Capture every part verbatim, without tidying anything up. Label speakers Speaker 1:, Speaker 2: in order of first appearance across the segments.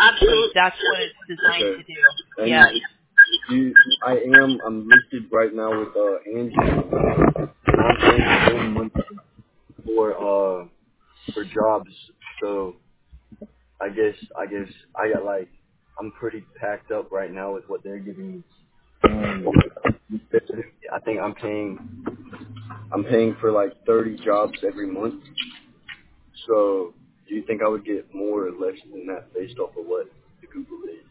Speaker 1: Absolutely.
Speaker 2: That's what it's designed
Speaker 3: Okay.
Speaker 2: to do.
Speaker 3: And
Speaker 2: Yes.
Speaker 3: you, I am, I'm listed right now with uh, Angie. I'm paying one month for uh for jobs, so I guess I guess I got like I'm pretty packed up right now with what they're giving me. And I think I'm paying I'm paying for like thirty jobs every month. So do you think I would get more or less than that based off of what the Google is?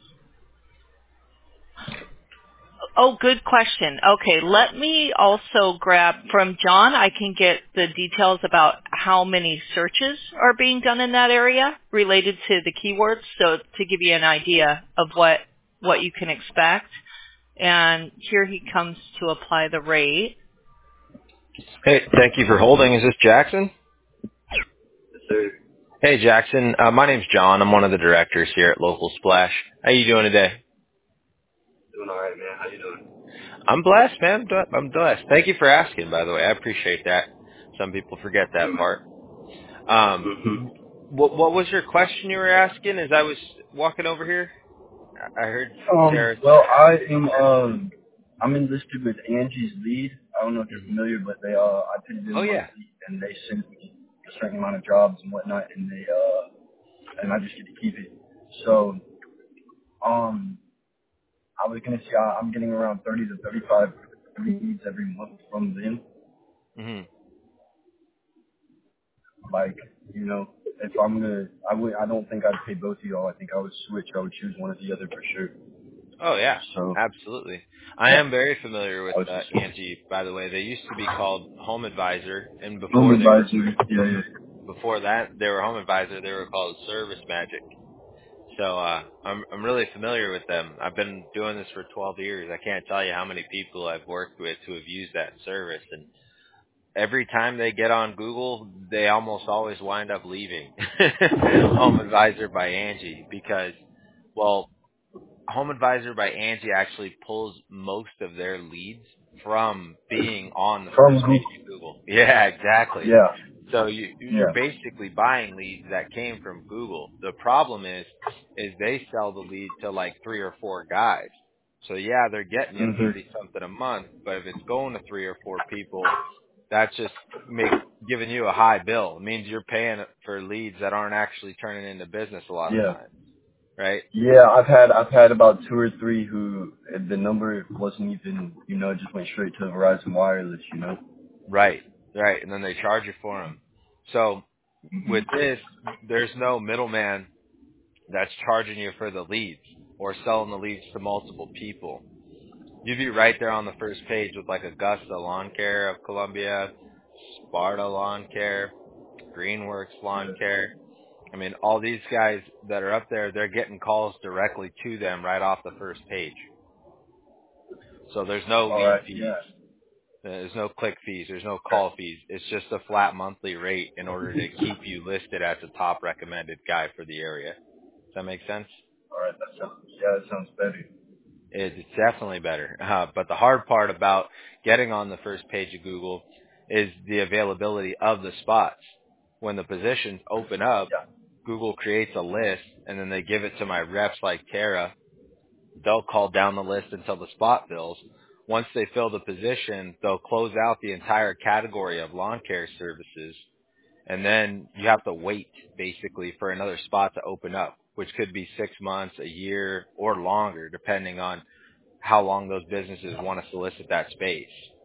Speaker 2: Oh, good question. Okay, let me also grab from John. I can get the details about how many searches are being done in that area related to the keywords, so to give you an idea of what what you can expect. And here he comes to apply the rate.
Speaker 4: Hey, thank you for holding. Is this Jackson?
Speaker 3: Yes, sir.
Speaker 4: Hey, Jackson. Uh, my name's John. I'm one of the directors here at Local Splash. How you doing today?
Speaker 3: Doing all right, man. How you doing?
Speaker 4: I'm blessed, man. I'm ble- I'm blessed. Thank you for asking, by the way. I appreciate that. Some people forget that part. Um,
Speaker 3: Mm-hmm.
Speaker 4: what, what was your question you were asking as I was walking over here? I I heard
Speaker 3: Um,
Speaker 4: Sarah.
Speaker 3: well, I am, um, I'm enlisted with Angie's Lead. I don't know if you're
Speaker 4: Mhm.
Speaker 3: familiar, but they, uh, I paid
Speaker 4: Oh,
Speaker 3: them
Speaker 4: yeah.
Speaker 3: monthly, and they send me a certain amount of jobs and whatnot, and they, uh, and I just get to keep it. So, um, I was gonna say I- I'm getting around thirty to thirty-five leads every month from them.
Speaker 4: hmm
Speaker 3: Like, you know, if I'm gonna, I would, I don't think I'd pay both of y'all. I think I would switch. I would choose one or the other for sure.
Speaker 4: Oh, yeah.
Speaker 3: So,
Speaker 4: Absolutely. I
Speaker 3: yeah,
Speaker 4: am very familiar with
Speaker 3: I was
Speaker 4: uh,
Speaker 3: just
Speaker 4: Angie, by the way. They used to be called Home Advisor, and
Speaker 3: home
Speaker 4: before they were
Speaker 3: advisor. Yeah, yeah.
Speaker 4: before that they were Home Advisor. They were called Service Magic. So uh, I'm I'm really familiar with them. I've been doing this for twelve years. I can't tell you how many people I've worked with who have used that service, and every time they get on Google, they almost always wind up leaving Home Advisor by Angie because, well, Home Advisor by Angie actually pulls most of their leads from being on the
Speaker 3: From
Speaker 4: first
Speaker 3: Google.
Speaker 4: page of Google. Yeah, exactly.
Speaker 3: Yeah,
Speaker 4: So you, you're
Speaker 3: yeah.
Speaker 4: basically buying leads that came from Google. The problem is, is they sell the lead to like three or four guys. So yeah, they're getting you
Speaker 3: Mhm.
Speaker 4: thirty something a month, but if it's going to three or four people, that's just make giving you a high bill. It means you're paying for leads that aren't actually turning into business a lot of
Speaker 3: Yeah.
Speaker 4: times, right?
Speaker 3: Yeah, I've had I've had about two or three who uh, the number wasn't even, you know, it just went straight to Verizon Wireless, you know.
Speaker 4: Right, right, and then they charge you for them. So with this, there's no middleman that's charging you for the leads or selling the leads to multiple people. You'd be right there on the first page with like Augusta Lawn Care of Columbia, Sparta Lawn Care, Greenworks Lawn Care. I mean, all these guys that are up there, they're getting calls directly to them right off the first page. So there's no
Speaker 3: All
Speaker 4: lead
Speaker 3: right.
Speaker 4: fees.
Speaker 3: Yeah.
Speaker 4: There's no click fees. There's no
Speaker 3: Okay.
Speaker 4: call fees. It's just a flat monthly rate in order to keep you listed as a top recommended guy for the area. Does that make sense?
Speaker 3: All right. That sounds yeah, that sounds better.
Speaker 4: It's definitely better. Uh, but the hard part about getting on the first page of Google is the availability of the spots. When the positions open up,
Speaker 3: Yeah.
Speaker 4: Google creates a list, and then they give it to my reps like Tara. They'll call down the list until the spot fills. Once they fill the position, they'll close out the entire category of lawn care services, and then you have to wait basically for another spot to open up, which could be six months, a year, or longer, depending on how long those businesses want to solicit that space.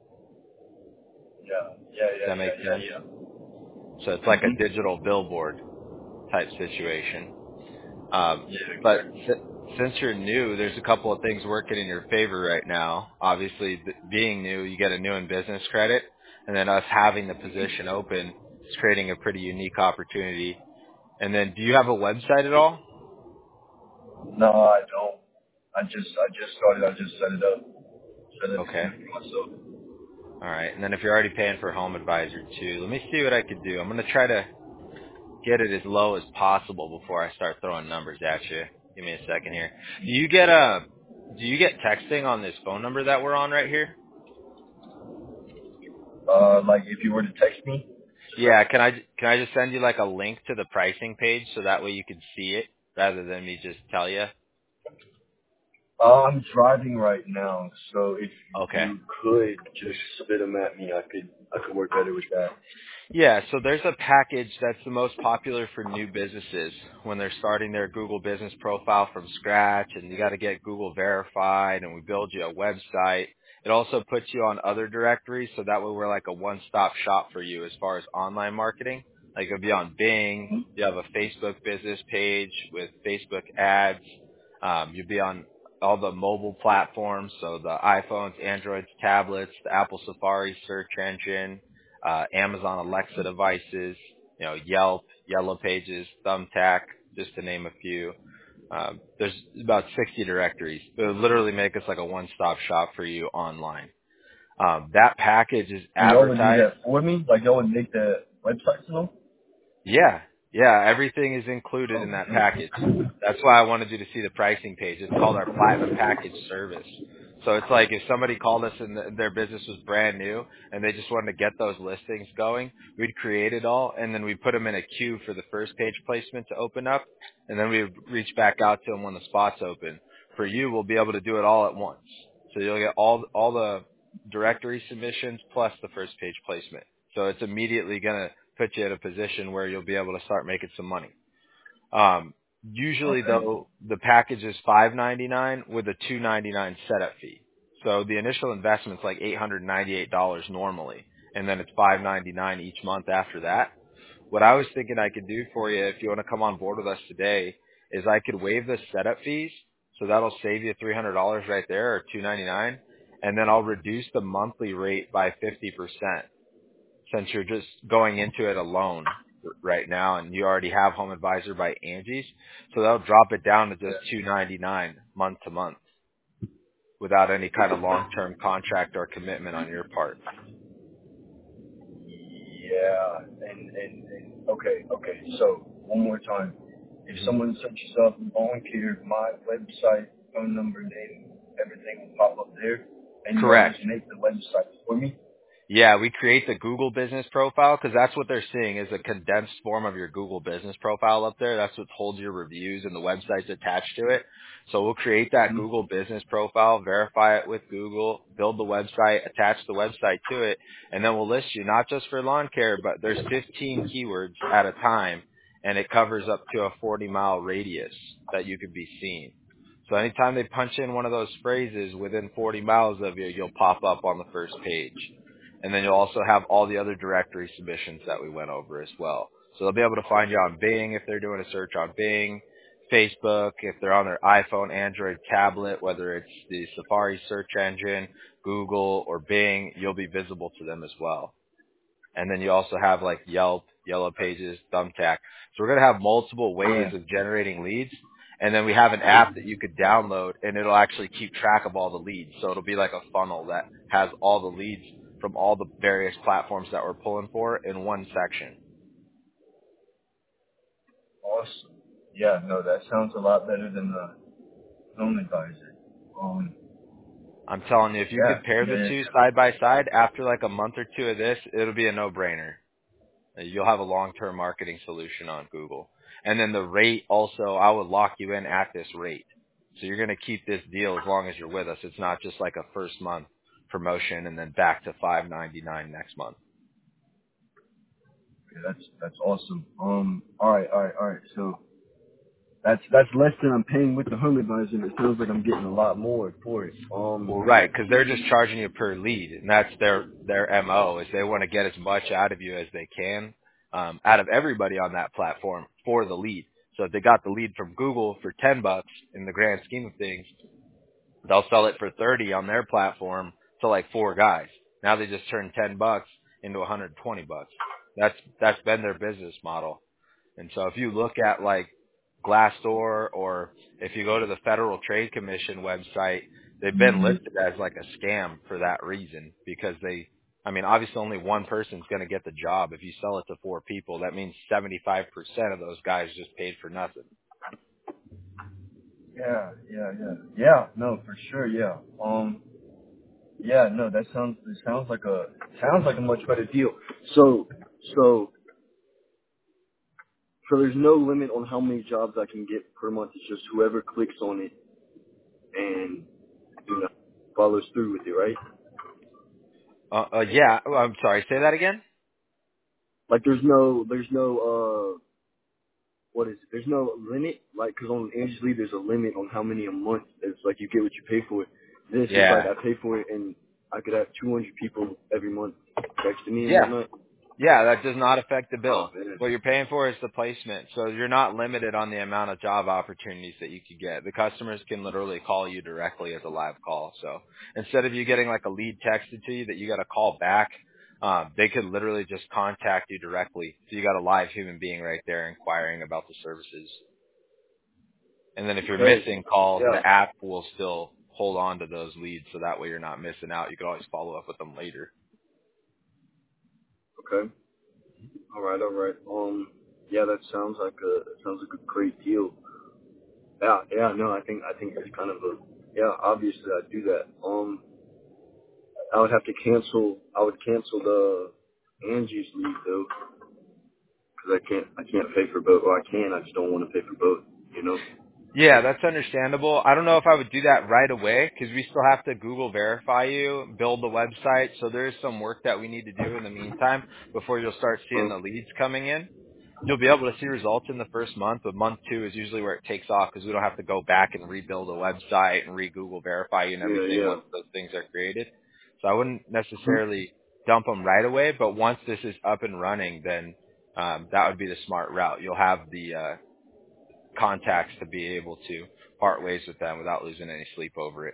Speaker 3: Yeah. Yeah.
Speaker 4: Does
Speaker 3: Yeah.
Speaker 4: that make
Speaker 3: Yeah.
Speaker 4: sense?
Speaker 3: Yeah.
Speaker 4: So it's
Speaker 3: Yeah.
Speaker 4: like a
Speaker 3: Mhm.
Speaker 4: digital billboard type situation. Um,
Speaker 3: Yeah.
Speaker 4: but
Speaker 3: Exactly.
Speaker 4: si- since you're new, there's a couple of things working in your favor right now. Obviously, th- being new, you get a new in business credit, and then us having the position open is creating a pretty unique opportunity. And then, do you have a website at all?
Speaker 3: No, I don't. I just I just started. I just set it up. Set it
Speaker 4: Okay.
Speaker 3: for myself.
Speaker 4: All right. And then if you're already paying for Home Advisor too, let me see what I could do. I'm going to try to get it as low as possible before I start throwing numbers at you. Give me a second here. Do you get a do you get texting on this phone number that we're on right here?
Speaker 3: Uh, like if you were to text me, just
Speaker 4: Yeah,
Speaker 3: like
Speaker 4: can I can I just send you like a link to the pricing page so that way you can see it rather than me just tell you?
Speaker 3: Uh, I'm driving right now, so if
Speaker 4: Okay.
Speaker 3: you could just spit them at me, I could I could work better with that.
Speaker 4: Yeah, so there's a package that's the most popular for new businesses when they're starting their Google business profile from scratch, and you got to get Google verified, and we build you a website. It also puts you on other directories, so that way we're like a one-stop shop for you as far as online marketing. Like you'll be on Bing, you have a Facebook business page with Facebook ads. Um, you'll be on all the mobile platforms, so the iPhones, Androids, tablets, the Apple Safari search engine, uh, Amazon Alexa devices, you know, Yelp, Yellow Pages, Thumbtack, just to name a few. Um, there's about sixty directories. It would literally make us like a one-stop shop for you online. Um, that package is
Speaker 3: And y'all would do
Speaker 4: advertised.
Speaker 3: that for me? Like y'all would make the websites and all?
Speaker 4: Yeah, yeah, everything is included
Speaker 3: Oh,
Speaker 4: in that
Speaker 3: damn.
Speaker 4: package. That's why I wanted you to see the pricing page. It's called our Platinum Package Service. So it's like if somebody called us and the, their business was brand new and they just wanted to get those listings going, we'd create it all and then we'd put them in a queue for the first page placement to open up, and then we'd reach back out to them when the spot's open. For you, we'll be able to do it all at once. So you'll get all all the directory submissions plus the first page placement. So it's immediately going to put you in a position where you'll be able to start making some money. Um, usually,
Speaker 3: Okay.
Speaker 4: though, the package is five ninety-nine with a two ninety-nine setup fee. So the initial investment's like eight hundred ninety-eight dollars normally, and then it's five ninety-nine each month after that. What I was thinking I could do for you, if you want to come on board with us today, is I could waive the setup fees, so that'll save you three hundred dollars right there, or two ninety-nine, and then I'll reduce the monthly rate by fifty percent. Since you're just going into it alone right now and you already have Home Advisor by Angie's, so they'll drop it down to just two ninety-nine month to month without any kind of long-term contract or commitment on your part.
Speaker 3: Yeah, and, and, and okay, okay. So one more time, if
Speaker 4: hmm
Speaker 3: someone searches up volunteer, my website, phone number, name, everything will pop up there, and y'all
Speaker 4: Correct.
Speaker 3: just make the website for me.
Speaker 4: Yeah, we create the Google business profile because that's what they're seeing is a condensed form of your Google business profile up there. That's what holds your reviews and the websites attached to it. So we'll create that
Speaker 3: Mm-hmm.
Speaker 4: Google business profile, verify it with Google, build the website, attach the website to it, and then we'll list you not just for lawn care, but there's fifteen keywords at a time, and it covers up to a forty mile radius that you could be seen. So anytime they punch in one of those phrases within forty miles of you, you'll pop up on the first page. And then you'll also have all the other directory submissions that we went over as well. So they'll be able to find you on Bing if they're doing a search on Bing, Facebook if they're on their iPhone, Android, tablet, whether it's the Safari search engine, Google, or Bing, you'll be visible to them as well. And then you also have like Yelp, Yellow Pages, Thumbtack. So we're going to have multiple ways
Speaker 3: Yeah.
Speaker 4: of generating leads. And then we have an app that you could download and it'll actually keep track of all the leads. So it'll be like a funnel that has all the leads from all the various platforms that we're pulling for in one section.
Speaker 3: Awesome. Yeah, no, that sounds a lot better than the Home Advisor. Um,
Speaker 4: I'm telling you, if you
Speaker 3: yeah,
Speaker 4: compare
Speaker 3: yeah,
Speaker 4: the
Speaker 3: yeah.
Speaker 4: two side by side, after like a month or two of this, it'll be a no-brainer. You'll have a long-term marketing solution on Google. And then the rate also, I would lock you in at this rate. So you're going to keep this deal as long as you're with us. It's not just like a first month promotion and then back to five ninety-nine next month.
Speaker 3: Yeah, that's that's awesome. Um, all right, all right, all right. So that's that's less than I'm paying with the Home Advisor, and it sounds like I'm getting a lot more for it. Um,
Speaker 4: Well, right, because they're just charging you per lead, and that's their their M O is they want to get as much out of you as they can, um, out of everybody on that platform for the lead. So if they got the lead from Google for ten bucks in the grand scheme of things, they'll sell it for thirty on their platform to like four guys. Now they just turn ten bucks into one hundred twenty bucks. That's that's been their business model. And so if you look at like Glassdoor or if you go to the Federal Trade Commission website, they've been listed as like a scam for that reason because they, I mean, obviously only one person's going to get the job. If you sell it to four people, that means seventy-five percent of those guys just paid for nothing.
Speaker 3: yeah, yeah, yeah, yeah. No, for sure. Yeah. Um, yeah. No, that sounds it sounds like a sounds like a much better deal. So, so so there's no limit on how many jobs I can get per month. It's just whoever clicks on it and, you know, follows through with it, right?
Speaker 4: Uh, uh, yeah. Oh, I'm sorry. Say that again.
Speaker 3: Like there's no, there's no, uh, what is it? There's no limit, like, because on Angie's Lead there's a limit on how many a month. It's like you get what you pay for it. This is like
Speaker 4: Yeah.
Speaker 3: I pay for it and I could have two hundred people every month texting me and
Speaker 4: Yeah.
Speaker 3: whatnot.
Speaker 4: Yeah, that does not affect the
Speaker 3: Oh
Speaker 4: bill.
Speaker 3: man.
Speaker 4: What you're paying for is the placement. So you're not limited on the amount of job opportunities that you could get. The customers can literally call you directly as a live call. So instead of you getting like a lead texted to you that you got to call back, um, they could literally just contact you directly. So you got a live human being right there inquiring about the services. And then if you're
Speaker 3: Okay.
Speaker 4: missing calls,
Speaker 3: Yeah.
Speaker 4: the app will still hold on to those leads so that way you're not missing out. You can always follow up with them later.
Speaker 3: Okay. All right. All right. Um. Yeah, that sounds like a that sounds like a great deal. Yeah. Yeah. No, I think I think it's kind of a yeah. Obviously, I'd do that. Um. I would have to cancel. I would cancel the Angie's League though, because I can't I can't pay for both. Or I can. I just don't want to pay for both. You know.
Speaker 4: Yeah, that's understandable. I don't know if I would do that right away because we still have to Google verify you, build the website. So there is some work that we need to do in the meantime before you'll start seeing
Speaker 3: Um,
Speaker 4: the leads coming in. You'll be able to see results in the first month, but month two is usually where it takes off because we don't have to go back and rebuild a website and re-Google verify you and
Speaker 3: yeah.
Speaker 4: everything
Speaker 3: Yeah.
Speaker 4: once those things are created. So I wouldn't
Speaker 3: Mhm.
Speaker 4: necessarily dump them right away, but once this is up and running, then um, that would be the smart route. You'll have the uh, contacts to be able to part ways with them without losing any sleep over it.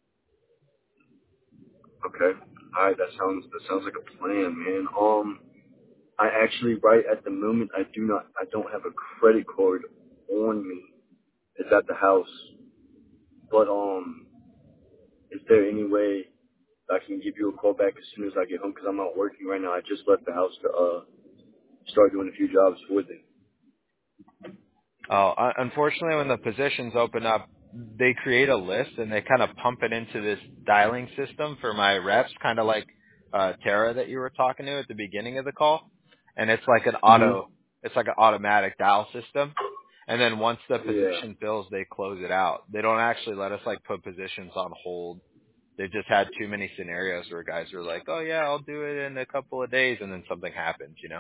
Speaker 3: Okay. All right. That sounds that sounds like a plan, man. Um. I actually, right at the moment, I do not, I don't have a credit card on me. It's at the house. But, um, is there any way I can give you a call back as soon as I get home? Because I'm out working right now. I just left the house to, uh, start doing a few jobs for them.
Speaker 4: Oh, un- unfortunately, when the positions open up, they create a list and they kind of pump it into this dialing system for my reps, kind of like uh, Tara that you were talking to at the beginning of the call. And it's like an
Speaker 3: hmm
Speaker 4: auto, it's like an automatic dial system. And then once the
Speaker 3: Yeah.
Speaker 4: position fills, they close it out. They don't actually let us like put positions on hold. They've just had too many scenarios where guys are like, oh yeah, I'll do it in a couple of days, and then something happens, you know?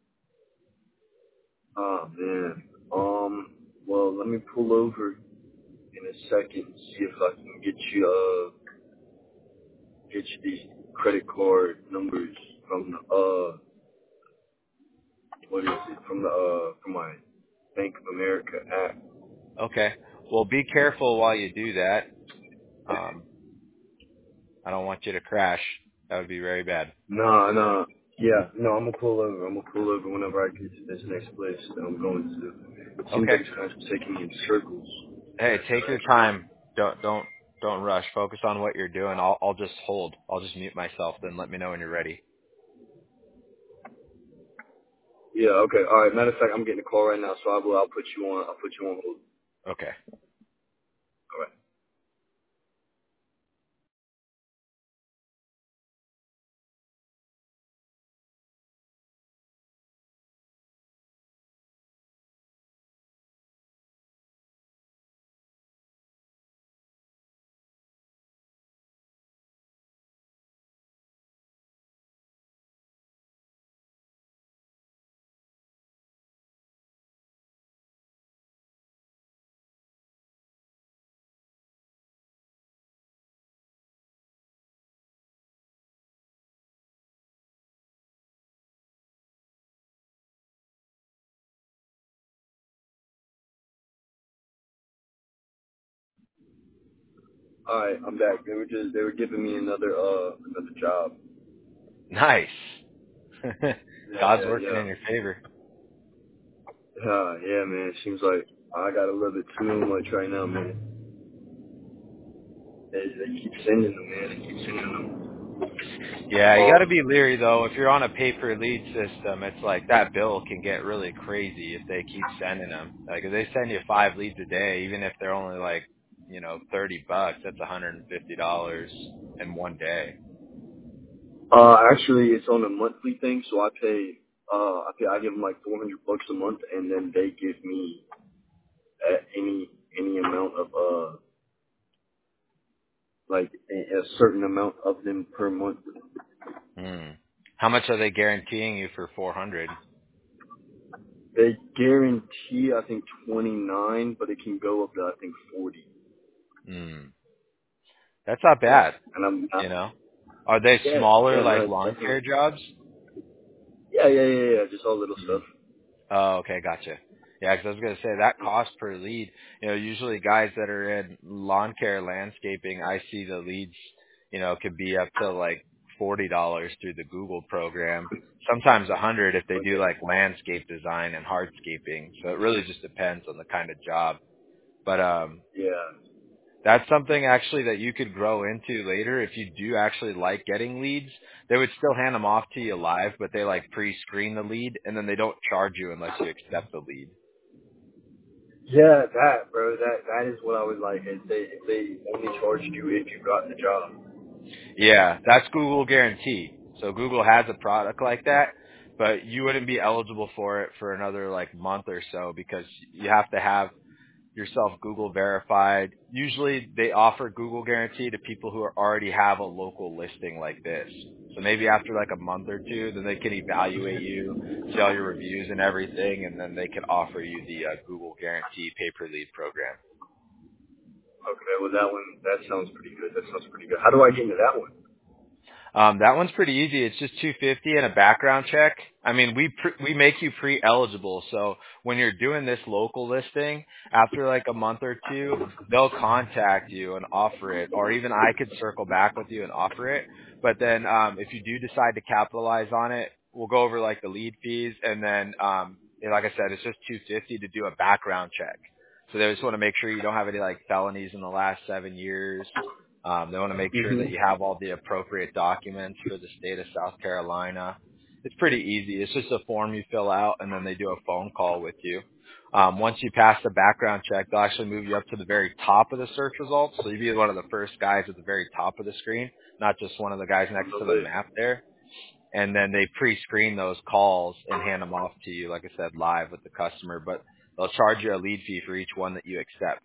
Speaker 3: Oh, man. Um, well, let me pull over in a second and see if I can get you, uh, get you these credit card numbers from the, uh, what is it, from the, uh, from my Bank of America app.
Speaker 4: Okay. Well, be careful while you do that. Um, I don't want you to crash. That would be very bad.
Speaker 3: No, no. Yeah, no, I'm gonna pull over. I'm gonna pull over whenever I get to this next place that I'm going to. It seems
Speaker 4: Okay.
Speaker 3: like it's kind of taking me in circles.
Speaker 4: Hey, take your time. Don't don't don't rush. Focus on what you're doing. I'll I'll just hold. I'll just mute myself. Then let me know when you're ready.
Speaker 3: Yeah, okay. All right. Matter of fact, I'm getting a call right now, so I will. I'll put you on. I'll put you on hold.
Speaker 4: Okay.
Speaker 3: All right. All right. I'm back. They were just they were giving me another uh another job.
Speaker 4: Nice.
Speaker 3: Yeah,
Speaker 4: God's
Speaker 3: yeah,
Speaker 4: working
Speaker 3: yeah.
Speaker 4: in your favor.
Speaker 3: Uh, yeah, man. It seems like I got a little bit too much right now, man. They, they keep sending them, man. They keep sending them.
Speaker 4: Yeah, you got to
Speaker 3: Um.
Speaker 4: be leery though. If you're on a pay per lead system, it's like that bill can get really crazy if they keep sending them. Like if they send you five leads a day, even if they're only like, you know, thirty bucks, that's one hundred fifty dollars in one day.
Speaker 3: Uh, actually, it's on a monthly thing, so I pay Uh, I think I give them like four hundred bucks a month, and then they give me uh, any any amount of uh like a, a certain amount of them per month.
Speaker 4: Hmm. How much are they guaranteeing you for four hundred?
Speaker 3: They guarantee I think twenty nine, but it can go up to I think forty.
Speaker 4: Hmm. That's not bad.
Speaker 3: And I'm not,
Speaker 4: You know, are they
Speaker 3: yeah,
Speaker 4: smaller
Speaker 3: yeah,
Speaker 4: like
Speaker 3: no,
Speaker 4: lawn
Speaker 3: definitely.
Speaker 4: care jobs?
Speaker 3: Yeah, yeah, yeah, yeah, just all little
Speaker 4: Hmm.
Speaker 3: stuff.
Speaker 4: Oh, okay, gotcha. Yeah, 'cause I was gonna say that cost per lead. You know, usually guys that are in lawn care landscaping, I see the leads, you know, could be up to like forty dollars through the Google program. Sometimes a hundred if they do
Speaker 3: Okay.
Speaker 4: like landscape design and hardscaping. So it really just depends on the kind of job. But um,
Speaker 3: Yeah.
Speaker 4: that's something actually that you could grow into later if you do actually like getting leads. They would still hand them off to you live, but they like pre-screen the lead and then they don't charge you unless you accept the lead.
Speaker 3: Yeah, that, bro, that, that is what I was like. If they, if they only charged you if you got the job.
Speaker 4: Yeah, that's Google Guarantee. So Google has a product like that, but you wouldn't be eligible for it for another like month or so because you have to have yourself Google verified. Usually they offer Google Guarantee to people who are already have a local listing like this. So maybe after like a month or two, then they can evaluate you, see all your reviews and everything, and then they can offer you the uh, Google Guarantee pay-per-lead program.
Speaker 3: Okay, well that one, that sounds pretty good. That sounds pretty good. How do I get into that one?
Speaker 4: Um, that one's pretty easy. It's just two hundred fifty dollars and a background check. I mean, we pre- we make you pre-eligible. So when you're doing this local listing, after like a month or two, they'll contact you and offer it, or even I could circle back with you and offer it. But then um, if you do decide to capitalize on it, we'll go over like the lead fees, and then um, and like I said, it's just two hundred fifty dollars to do a background check. So they just want to make sure you don't have any like felonies in the last seven years. Um, they want to make sure that
Speaker 3: Mm-hmm.
Speaker 4: you have all the appropriate documents for the state of South Carolina. It's pretty easy. It's just a form you fill out, and then they do a phone call with you. Um, once you pass the background check, they'll actually move you up to the very top of the search results. So you'll be one of the first guys at the very top of the screen, not just one of the guys next to the
Speaker 3: Lovely.
Speaker 4: map there. And then they pre-screen those calls and hand them off to you, like I said, live with the customer. But they'll charge you a lead fee for each one that you accept.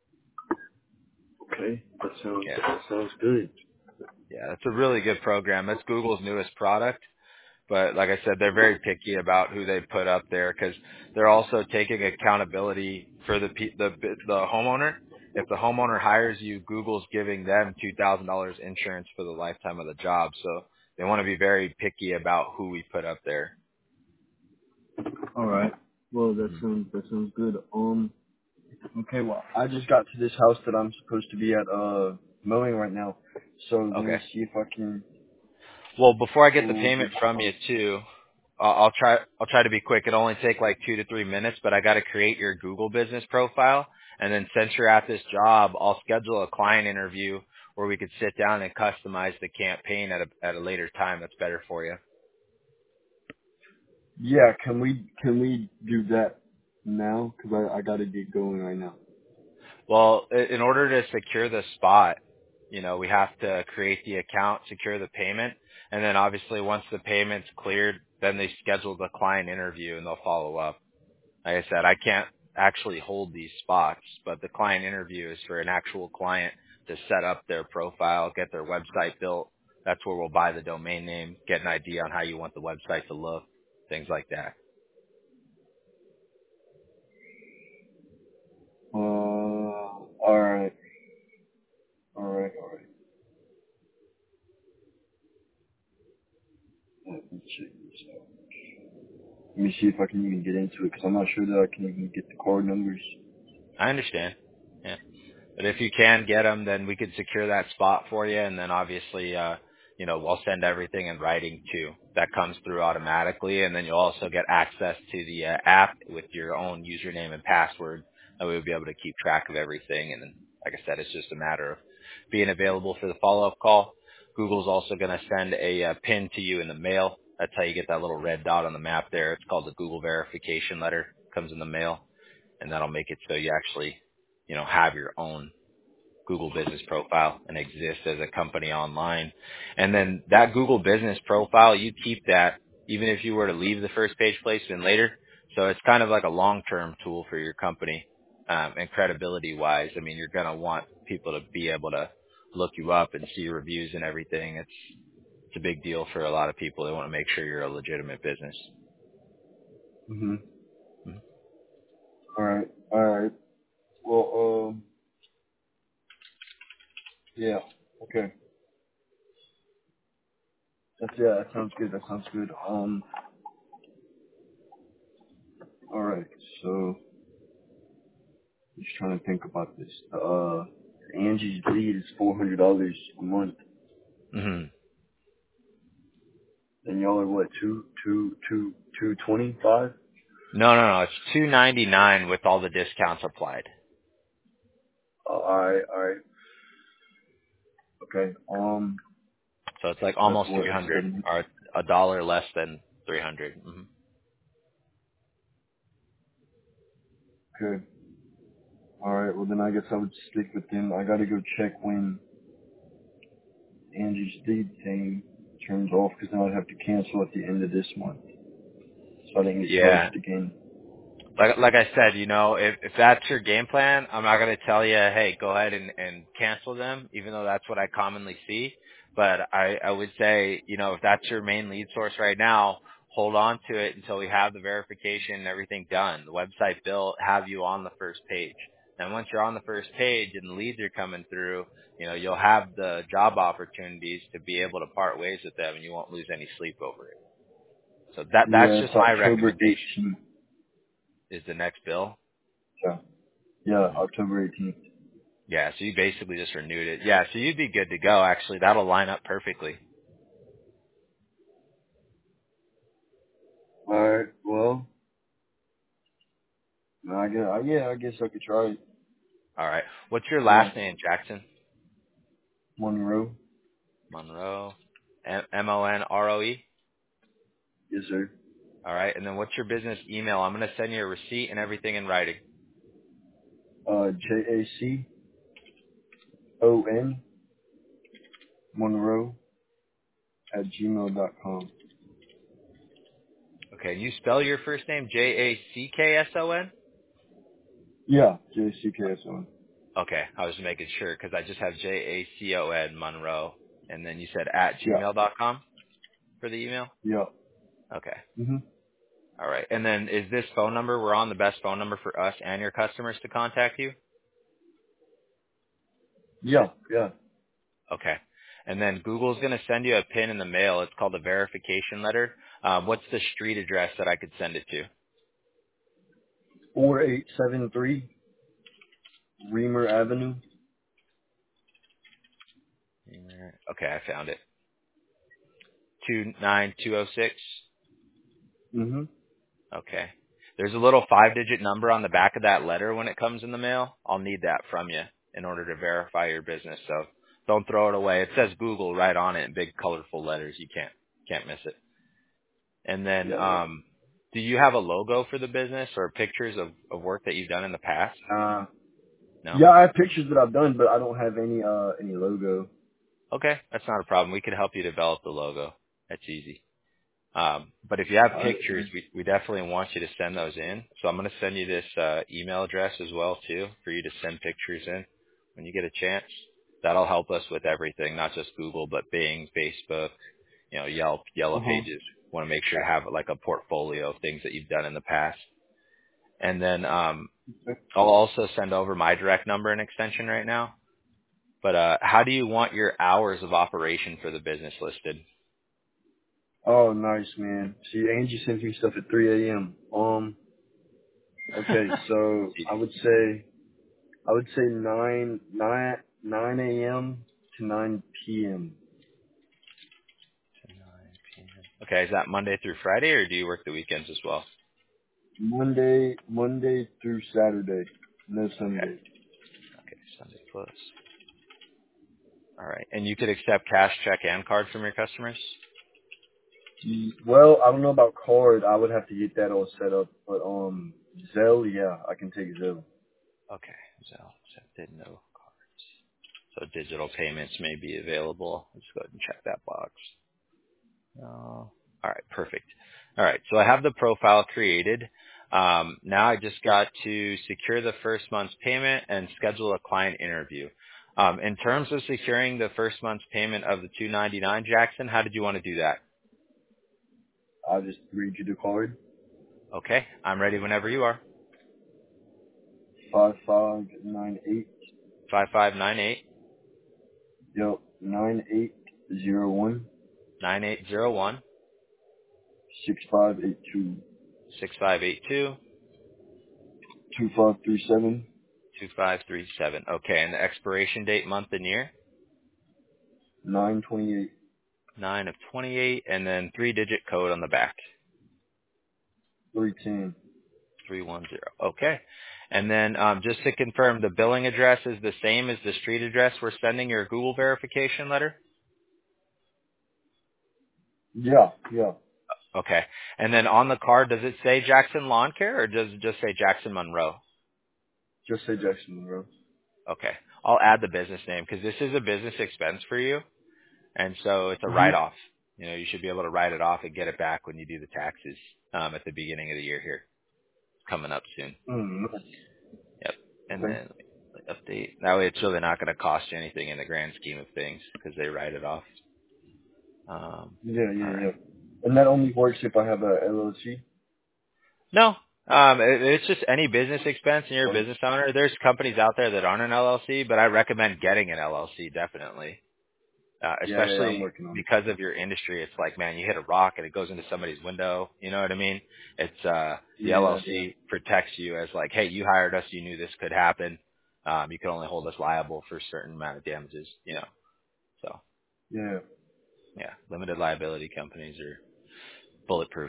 Speaker 3: Okay, that sounds,
Speaker 4: Yeah.
Speaker 3: that sounds good.
Speaker 4: Yeah, that's a really good program. That's Google's newest product. But like I said, they're very picky about who they put up there because they're also taking accountability for the pe- the the homeowner. If the homeowner hires you, Google's giving them two thousand dollars insurance for the lifetime of the job. So they want to be very picky about who we put up there.
Speaker 3: All right. Well, that
Speaker 4: Mhm.
Speaker 3: sounds, that sounds good. Um, okay, well, I just got to this house that I'm supposed to be at, uh, mowing right now. So let
Speaker 4: Okay.
Speaker 3: me see if I can
Speaker 4: Well, before I get the
Speaker 3: pull
Speaker 4: payment
Speaker 3: this
Speaker 4: from
Speaker 3: up.
Speaker 4: you too, I'll I'll try I'll try to be quick. It'll only take like two to three minutes, but I got to create your Google business profile, and then since you're at this job, I'll schedule a client interview where we could sit down and customize the campaign at a at a later time. That's better for you.
Speaker 3: Yeah, can we can we do that now? Cause I I gotta get going right now.
Speaker 4: Well, i- in order to secure the spot, you know, we have to create the account, secure the payment, and then obviously once the payment's cleared, then they schedule the client interview and they'll follow up. Like I said, I can't actually hold these spots, but the client interview is for an actual client to set up their profile, get their website built. That's where we'll buy the domain name, get an idea on how you want the website to look, things like that.
Speaker 3: Uh, all right, all right, all right. Let me check this out. Let me see if I can even get into it, cause I'm not sure that I can even get the card numbers.
Speaker 4: I understand. Yeah. But if you can get them, then we could secure that spot for you. And then obviously, uh, you know, we'll send everything in writing too. That comes through automatically. And then you'll also get access to the uh, app with your own username and password. And we'll be able to keep track of everything. And then, like I said, it's just a matter of being available for the follow-up call. Google's also going to send a uh, pin to you in the mail. That's how you get that little red dot on the map there. It's called the Google verification letter. Comes in the mail. And that'll make it so you actually, you know, have your own Google business profile and exist as a company online. And then that Google business profile, you keep that even if you were to leave the first page placement later. So it's kind of like a long-term tool for your company, um, and credibility-wise. I mean, you're going to want people to be able to look you up and see your reviews and everything. It's it's a big deal for a lot of people. They want to make sure you're a legitimate business.
Speaker 3: Mhm.
Speaker 4: Mhm.
Speaker 3: All right. All right. Well, um, yeah. Okay. That's yeah. That sounds good. That sounds good. Um. All right. So, just trying to think about this. Uh, Angie's Bleed is four hundred dollars a month,
Speaker 4: Mhm.
Speaker 3: and y'all are what two two two two twenty five?
Speaker 4: No, no, no. It's two ninety-nine with all the discounts applied.
Speaker 3: Uh, all right. All right. Okay. Um.
Speaker 4: So it's like
Speaker 3: So that's
Speaker 4: almost
Speaker 3: what
Speaker 4: three hundred,
Speaker 3: seven.
Speaker 4: or a dollar less than three hundred. Mm-hmm.
Speaker 3: Okay. All right. Well, then I guess I would stick with them. I got to go check when Angie's Bleed thing turns off, because then I'd have to cancel at the end of this month, so I didn't get
Speaker 4: Yeah.
Speaker 3: charged again.
Speaker 4: Like like I said, you know, if if that's your game plan, I'm not gonna tell you, hey, go ahead and, and cancel them, even though that's what I commonly see. But I, I would say, you know, if that's your main lead source right now, hold on to it until we have the verification and everything done. The website built, have you on the first page. And once you're on the first page and the leads are coming through, you know, you'll have the job opportunities to be able to part ways with them, and you won't lose any sleep over it. So that that's
Speaker 3: Yeah,
Speaker 4: just
Speaker 3: it's
Speaker 4: my
Speaker 3: October
Speaker 4: recommendation.
Speaker 3: eighteenth.
Speaker 4: Is the next bill?
Speaker 3: Yeah. Yeah, October eighteenth.
Speaker 4: Yeah, so you basically just renewed it. Yeah, so you'd be good to go, actually. That'll line up perfectly.
Speaker 3: All right. Well, I guess, I, yeah, I guess I could try it.
Speaker 4: All right. What's your
Speaker 3: Yeah.
Speaker 4: last name, Jackson?
Speaker 3: Monroe.
Speaker 4: Monroe. M- M-O-N-R-O-E?
Speaker 3: Yes, sir.
Speaker 4: All right. And then what's your business email? I'm going to send you a receipt and everything in writing.
Speaker 3: Uh, J A C O N Monroe at gmail dot com.
Speaker 4: Okay. And you spell your first name J A C K S O N?
Speaker 3: Yeah, J A C K S O N.
Speaker 4: Okay. I was making sure because I just have J A C O N Monroe. And then you said at
Speaker 3: Yeah.
Speaker 4: gmail dot com for the email?
Speaker 3: Yeah.
Speaker 4: Okay.
Speaker 3: Mhm.
Speaker 4: All right. And then is this phone number, we're on the best phone number for us and your customers to contact you?
Speaker 3: Yeah. Yeah.
Speaker 4: Okay. And then Google's going to send you a pin in the mail. It's called a verification letter. Um, what's the street address that I could send it to?
Speaker 3: Four eight seven three Reamer Avenue.
Speaker 4: Okay, I found it. two nine two oh six.
Speaker 3: Mhm.
Speaker 4: Okay. There's a little five-digit number on the back of that letter when it comes in the mail. I'll need that from you in order to verify your business. So don't throw it away. It says Google right on it in big, colorful letters. You can't can't miss it. And then,
Speaker 3: Yeah. Yeah.
Speaker 4: um, do you have a logo for the business or pictures of, of work that you've done in the past?
Speaker 3: Uh,
Speaker 4: No?
Speaker 3: yeah, I have pictures that I've done, but I don't have any uh any logo.
Speaker 4: Okay, that's not a problem. We could help you develop the logo. That's easy. Um, but if you have
Speaker 3: All right.
Speaker 4: pictures, we, we definitely want you to send those in. So I'm going to send you this uh, email address as well too for you to send pictures in when you get a chance. That'll help us with everything, not just Google, but Bing, Facebook, you know, Yelp, Yellow
Speaker 3: Uh huh.
Speaker 4: Pages. Want to make sure to have like a portfolio of things that you've done in the past. And then um, I'll also send over my direct number and extension right now. But uh, how do you want your hours of operation for the business listed?
Speaker 3: Oh, nice, man. See, Angie sends me stuff at three a m. Um, okay, so I would say, I would say nine, nine, nine a m to nine p m.
Speaker 4: Okay, is that Monday through Friday, or do you work the weekends as well?
Speaker 3: Monday, Monday through Saturday. No
Speaker 4: Okay,
Speaker 3: Sunday.
Speaker 4: okay, Sunday plus. All right, and you could accept cash, check, and card from your customers?
Speaker 3: Mm, Well, I don't know about card. I would have to get that all set up. But, um, Zelle, yeah, I can take Zelle.
Speaker 4: Okay, so accepted, no cards. So digital payments may be available. Let's go ahead and check that box. No. All All right, perfect. All right, so I have the profile created. Um, now I just got to secure the first month's payment and schedule a client interview. Um, in terms of securing the first month's payment of the two ninety-nine, Jackson, how did you want to do that?
Speaker 3: I'll just read you the card.
Speaker 4: Okay, I'm ready whenever you are.
Speaker 3: Five five nine eight.
Speaker 4: Five five nine eight
Speaker 3: Yep. Nine eight zero one
Speaker 4: nine eight zero one
Speaker 3: six five eight two
Speaker 4: six five eight two
Speaker 3: two five three seven
Speaker 4: two five three seven. Okay, and the expiration date, month and year?
Speaker 3: nine twenty eight
Speaker 4: nine of twenty-eight, and then three-digit code on the back.
Speaker 3: three ten.
Speaker 4: three one zero. Okay. And then um, just to confirm, the billing address is the same as the street address we're sending your Google verification letter?
Speaker 3: Yeah, yeah.
Speaker 4: Okay. And then on the card, does it say Jackson Lawn Care or does it just say Jackson Monroe?
Speaker 3: Just say Jackson Monroe.
Speaker 4: Okay. I'll add the business name because this is a business expense for you. And so it's a
Speaker 3: Mm-hmm.
Speaker 4: write-off. You know, you should be able to write it off and get it back when you do the taxes um, at the beginning of the year here. Coming up soon.
Speaker 3: Mm,
Speaker 4: Yep. And
Speaker 3: okay.
Speaker 4: then update. That way it's really not going to cost you anything in the grand scheme of things because they write it off. Um,
Speaker 3: Yeah,
Speaker 4: all
Speaker 3: yeah,
Speaker 4: right.
Speaker 3: yeah. And that only works if I have a L L C?
Speaker 4: No, um, it, it's just any business expense and you're a
Speaker 3: Or,
Speaker 4: business owner. There's companies out there that aren't an L L C, but I recommend getting an L L C definitely. Uh,
Speaker 3: yeah, yeah, I'm
Speaker 4: especially
Speaker 3: working on it.
Speaker 4: because of your industry. It's like, man, you hit a rock and it goes into somebody's window. You know what I mean? It's, uh, the
Speaker 3: Yeah, yeah.
Speaker 4: L L C protects you as like, hey, you hired us. You knew this could happen. Um, you can only hold us liable for a certain amount of damages, you know? So
Speaker 3: Yeah.
Speaker 4: yeah, limited liability companies are bulletproof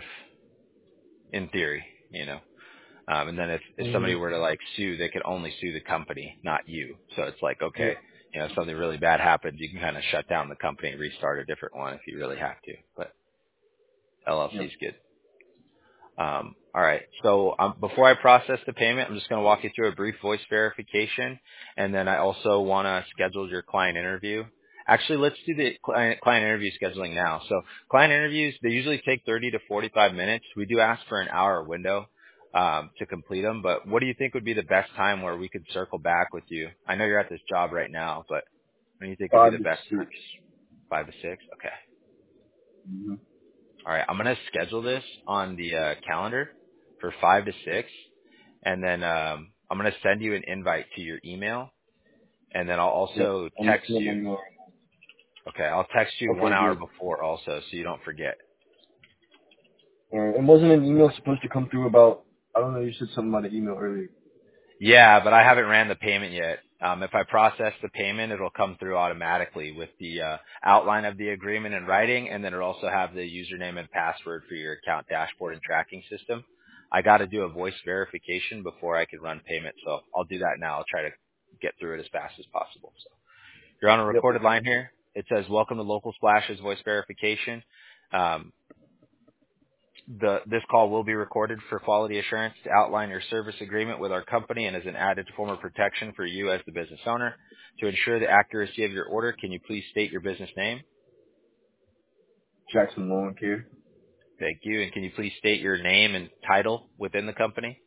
Speaker 4: in theory, you know? Um, and then if, if somebody
Speaker 3: Mm-hmm.
Speaker 4: were to like sue, they could only sue the company, not you. So it's like,
Speaker 3: Yeah.
Speaker 4: okay, you know, if something really bad happens, you can kind of shut down the company and restart a different one if you really have to. But L L C
Speaker 3: Yeah.
Speaker 4: is good. Um, all right. So um, before I process the payment, I'm just going to walk you through a brief voice verification, and then I also want to schedule your client interview. Actually, let's do the client, client interview scheduling now. So client interviews, they usually take thirty to forty-five minutes. We do ask for an hour window um, to complete them, but what do you think would be the best time where we could circle back with you? I know you're at this job right now, but when do you think would be
Speaker 3: Five
Speaker 4: the
Speaker 3: to
Speaker 4: best time?
Speaker 3: six.
Speaker 4: Five to six? Okay.
Speaker 3: Mm-hmm.
Speaker 4: All right, I'm gonna schedule this on the uh, calendar for five to six, and then um, I'm gonna send you an invite to your email, and then I'll
Speaker 3: Yep.
Speaker 4: also
Speaker 3: I'm
Speaker 4: text
Speaker 3: looking at my
Speaker 4: you.
Speaker 3: email.
Speaker 4: Okay, I'll text you one
Speaker 3: Okay,
Speaker 4: hour
Speaker 3: good.
Speaker 4: before also, so you don't forget.
Speaker 3: Alright. And wasn't an email supposed to come through about, I don't know, you said something about an email earlier.
Speaker 4: Yeah, but I haven't ran the payment yet. Um, if I process the payment, it'll come through automatically with the uh, outline of the agreement in writing, and then it'll also have the username and password for your account dashboard and tracking system. I got to do a voice verification before I can run payment, so I'll do that now. I'll try to get through it as fast as possible. So you're on a
Speaker 3: Yep.
Speaker 4: recorded line here. It says, welcome to Local Splashes voice verification. Um, The, this call will be recorded for quality assurance to outline your service agreement with our company and as an added form of protection for you as the business owner. To ensure the accuracy of your order, can you please state your business name?
Speaker 3: Jackson Lawn Care.
Speaker 4: Thank you. And can you please state your name and title within the company?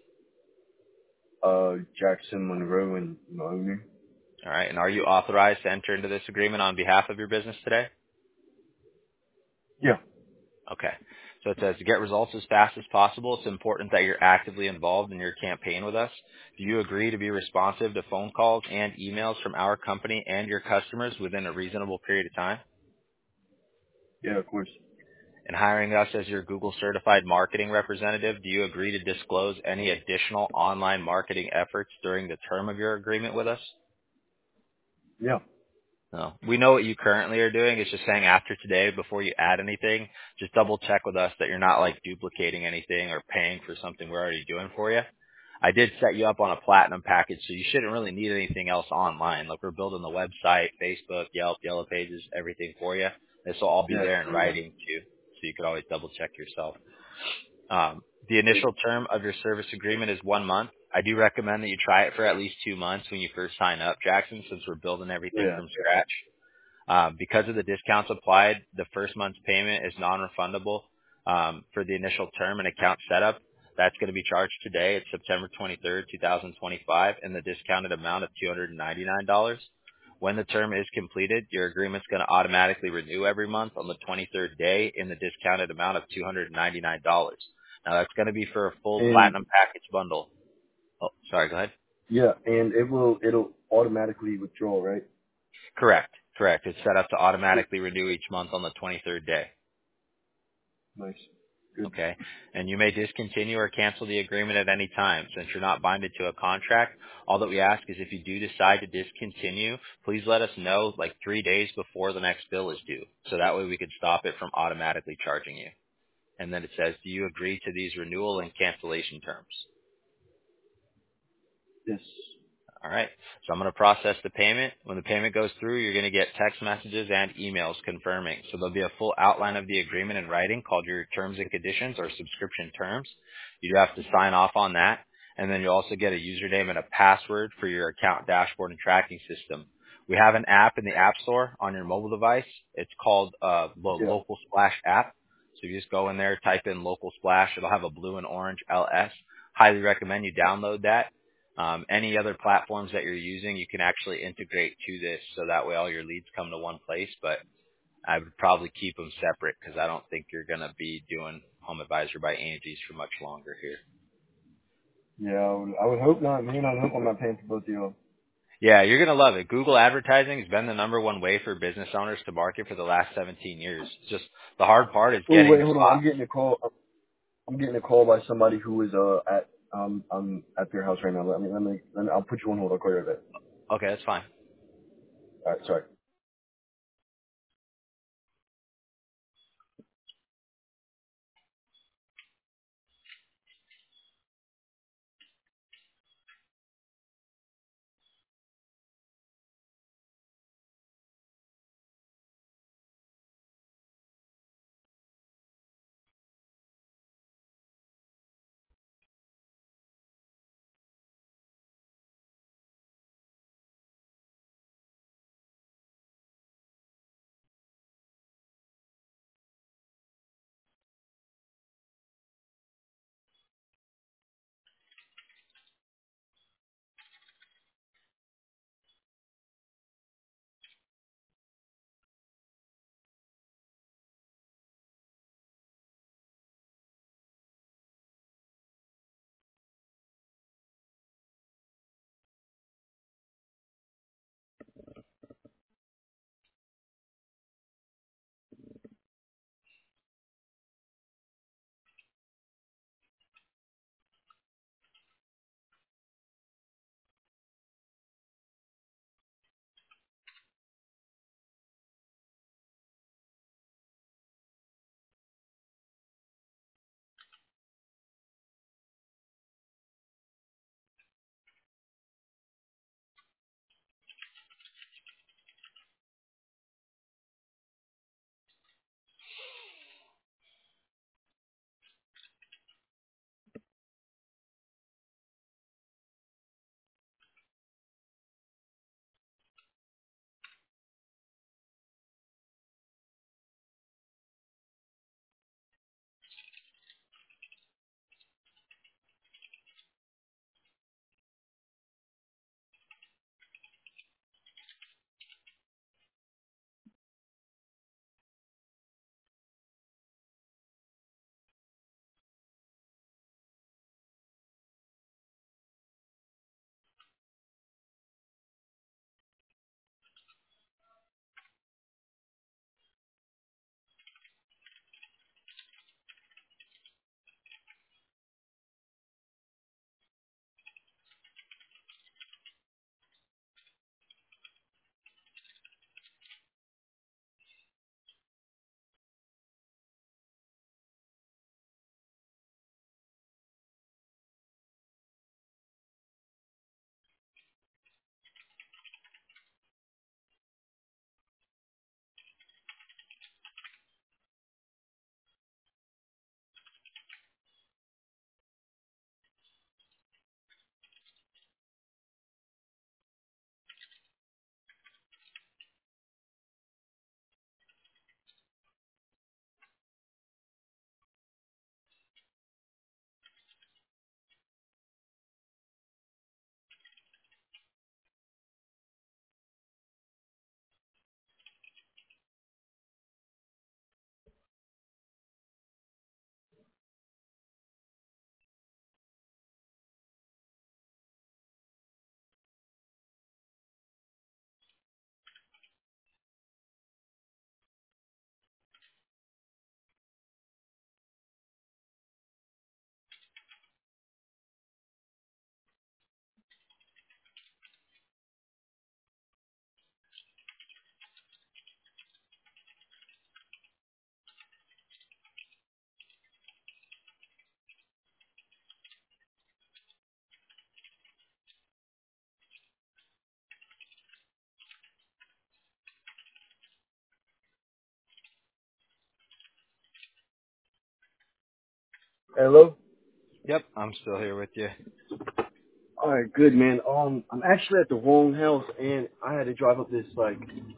Speaker 3: Uh, Jackson Monroe and the owner.
Speaker 4: All right. And are you authorized to enter into this agreement on behalf of your business today?
Speaker 3: Yeah.
Speaker 4: Okay. So it says to get results as fast as possible, it's important that you're actively involved in your campaign with us. Do you agree to be responsive to phone calls and emails from our company and your customers within a reasonable period of time?
Speaker 3: Yeah, of course.
Speaker 4: And hiring us as your Google certified marketing representative, do you agree to disclose any additional online marketing efforts during the term of your agreement with us?
Speaker 3: Yeah.
Speaker 4: No. We know what you currently are doing. It's just saying after today, before you add anything, just double check with us that you're not like duplicating anything or paying for something we're already doing for you. I did set you up on a platinum package, so you shouldn't really need anything else online. Like we're building the website, Facebook, Yelp, Yellow Pages, everything for you. This will all be
Speaker 3: Yeah.
Speaker 4: there in
Speaker 3: Yeah.
Speaker 4: writing too, so you could always double check yourself. Um, the
Speaker 3: Good.
Speaker 4: initial term of your service agreement is one month. I do recommend that you try it for at least two months when you first sign up, Jackson, since we're building everything
Speaker 3: Yeah.
Speaker 4: from scratch. Um, because of the discounts applied, the first month's payment is non-refundable um, for the initial term and account setup. That's going to be charged today. It's September twenty-third, two thousand twenty-five, and the discounted amount of two hundred ninety-nine dollars. When the term is completed, your agreement's going to automatically renew every month on the twenty-third day in the discounted amount of two hundred ninety-nine dollars. Now, that's going to be for a full
Speaker 3: And
Speaker 4: platinum package bundle. Oh, sorry, go ahead.
Speaker 3: yeah, and it will it'll automatically withdraw, right?
Speaker 4: Correct. Correct. It's set up to automatically renew each month on the twenty-third day.
Speaker 3: Nice. Good.
Speaker 4: Okay. And you may discontinue or cancel the agreement at any time. Since you're not binded to a contract, all that we ask is if you do decide to discontinue, please let us know like three days before the next bill is due. So that way we can stop it from automatically charging you. And then it says, do you agree to these renewal and cancellation terms?
Speaker 3: Yes.
Speaker 4: All right. So I'm going to process the payment. When the payment goes through, you're going to get text messages and emails confirming. So there'll be a full outline of the agreement in writing called your terms and conditions or subscription terms. You have to sign off on that. And then you'll also get a username and a password for your account dashboard and tracking system. We have an app in the App Store on your mobile device. It's called uh, the
Speaker 3: Yeah.
Speaker 4: Local Splash app. So you just go in there, type in Local Splash. It'll have a blue and orange L S. Highly recommend you download that. Um, any other platforms that you're using, you can actually integrate to this so that way all your leads come to one place. But I would probably keep them separate because I don't think you're going to be doing Home Advisor by Angie's for much longer here.
Speaker 3: Yeah, I would, I would hope not, man. I would hope I'm not paying for both of y'all.
Speaker 4: Yeah, you're going to love it. Google advertising has been the number one way for business owners to market for the last seventeen years. It's just the hard part is
Speaker 3: Oh
Speaker 4: getting
Speaker 3: wait,
Speaker 4: the
Speaker 3: hold on. I'm
Speaker 4: spots.
Speaker 3: getting a call. I'm getting a call by somebody who is uh at um I'm at their house right now. Let me let me, let me I'll put you on hold. I'll call you right back.
Speaker 4: Okay, that's fine.
Speaker 3: All right, sorry. Hello?
Speaker 4: Yep, I'm still here with you.
Speaker 3: Alright, good, man. Um, I'm actually at the wrong house, and I had to drive up this, like,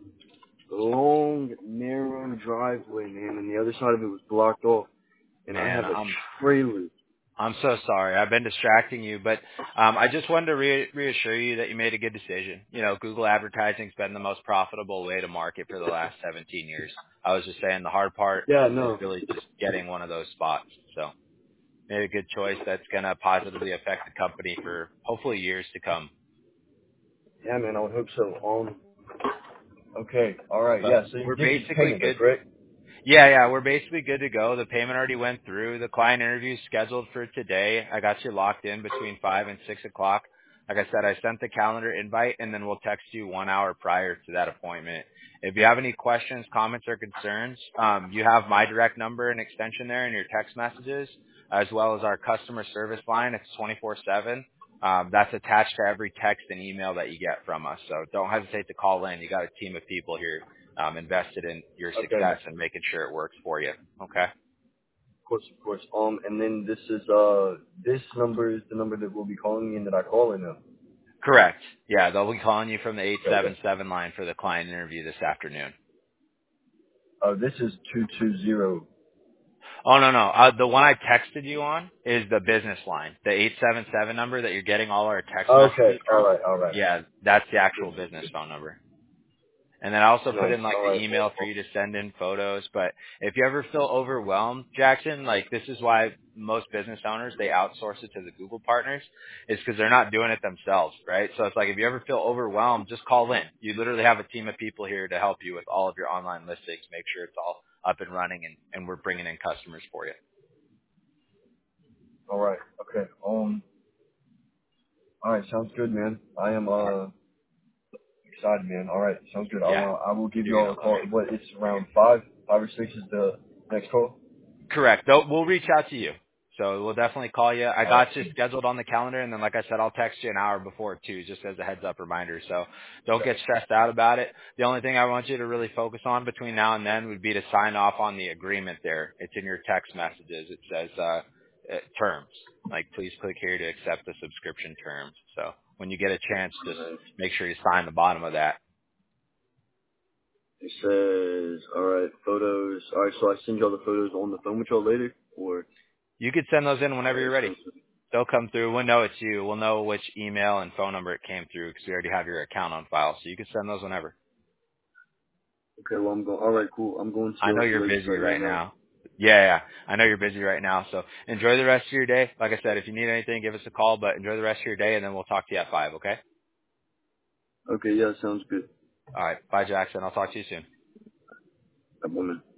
Speaker 3: long, narrow driveway, man, and the other side of it was blocked off. And I
Speaker 4: Man,
Speaker 3: have a
Speaker 4: I'm
Speaker 3: trailer.
Speaker 4: I'm so sorry. I've been distracting you, but um, I just wanted to re- reassure you that you made a good decision. You know, Google advertising's been the most profitable way to market for the last seventeen years. I was just saying the hard part
Speaker 3: Yeah,
Speaker 4: is
Speaker 3: no.
Speaker 4: really just getting one of those spots. So made a good choice that's going to positively affect the company for hopefully years to come.
Speaker 3: Yeah, man, I would hope so. Um, okay, alright,
Speaker 4: But
Speaker 3: yeah, so you
Speaker 4: we're
Speaker 3: did get the
Speaker 4: basically
Speaker 3: payment, though,
Speaker 4: good.
Speaker 3: correct?
Speaker 4: Yeah, yeah, we're basically good to go. The payment already went through. The client interview is scheduled for today. I got you locked in between five and six o'clock. Like I said, I sent the calendar invite, and then we'll text you one hour prior to that appointment. If you have any questions, comments, or concerns, um, you have my direct number and extension there in your text messages, as well as our customer service line. It's twenty-four seven. Um, that's attached to every text and email that you get from us. So don't hesitate to call in. You got a team of people here um, invested in your
Speaker 3: Okay, man.
Speaker 4: success and making sure it works for you. Okay.
Speaker 3: Of course, of course. Um, and then this is, uh, this number is the number that we'll be calling me and that I call in now.
Speaker 4: Correct. Yeah, they'll be calling you from the
Speaker 3: Okay, okay.
Speaker 4: eight seven seven line for the client interview this afternoon.
Speaker 3: Uh, this is two two zero.
Speaker 4: Oh, no, no. Uh, the one I texted you on is the business line. The eight seven seven number that you're getting all our text
Speaker 3: Okay,
Speaker 4: messages from.
Speaker 3: alright, alright.
Speaker 4: Yeah, that's the
Speaker 3: Good,
Speaker 4: actual
Speaker 3: good,
Speaker 4: business
Speaker 3: good.
Speaker 4: phone number. And then I also put
Speaker 3: Nice,
Speaker 4: in like the
Speaker 3: alright.
Speaker 4: email for you to send in photos. But if you ever feel overwhelmed, Jackson, like this is why most business owners, they outsource it to the Google partners, is because they're not doing it themselves, right? So it's like if you ever feel overwhelmed, just call in. You literally have a team of people here to help you with all of your online listings, make sure it's all up and running, and, and we're bringing in customers for you.
Speaker 3: Alright, okay. Um, alright, sounds good, man. I am, uh, excited, man. Alright, sounds good. I'll,
Speaker 4: Yeah,
Speaker 3: uh, I will give
Speaker 4: you're
Speaker 3: you
Speaker 4: going
Speaker 3: all a
Speaker 4: to love
Speaker 3: call.
Speaker 4: it.
Speaker 3: What, it's around five? Five or six is the next call?
Speaker 4: Correct. Though we'll reach out to you. So we'll definitely call you. I
Speaker 3: Alright,
Speaker 4: got you scheduled on the calendar, and then like I said, I'll text you an hour before too, just as a heads up reminder. So don't get stressed out about it. The only thing I want you to really focus on between now and then would be to sign off on the agreement there. It's in your text messages. It says uh, uh terms. Like please click here to accept the subscription terms. So when you get a chance, just
Speaker 3: alright.
Speaker 4: make sure you sign the bottom of that.
Speaker 3: It says, alright, photos. Alright, so I send y'all the photos on the phone with y'all later? Or,
Speaker 4: You could send those in whenever
Speaker 3: alright,
Speaker 4: you're ready.
Speaker 3: sounds good.
Speaker 4: They'll come through. We'll know it's you. We'll know which email and phone number it came through because we already have your account on file. So you can send those whenever.
Speaker 3: Okay, well, I'm going, alright, cool. I'm going
Speaker 4: I
Speaker 3: to,
Speaker 4: know
Speaker 3: uh,
Speaker 4: you're
Speaker 3: the ladies
Speaker 4: busy
Speaker 3: right
Speaker 4: right
Speaker 3: now.
Speaker 4: now. Yeah, yeah. I know you're busy right now. So enjoy the rest of your day. Like I said, if you need anything, give us a call, but enjoy the rest of your day and then we'll talk to you at five, okay?
Speaker 3: Okay, yeah, sounds good.
Speaker 4: All right. Bye, Jackson. I'll talk to you soon.
Speaker 3: That woman.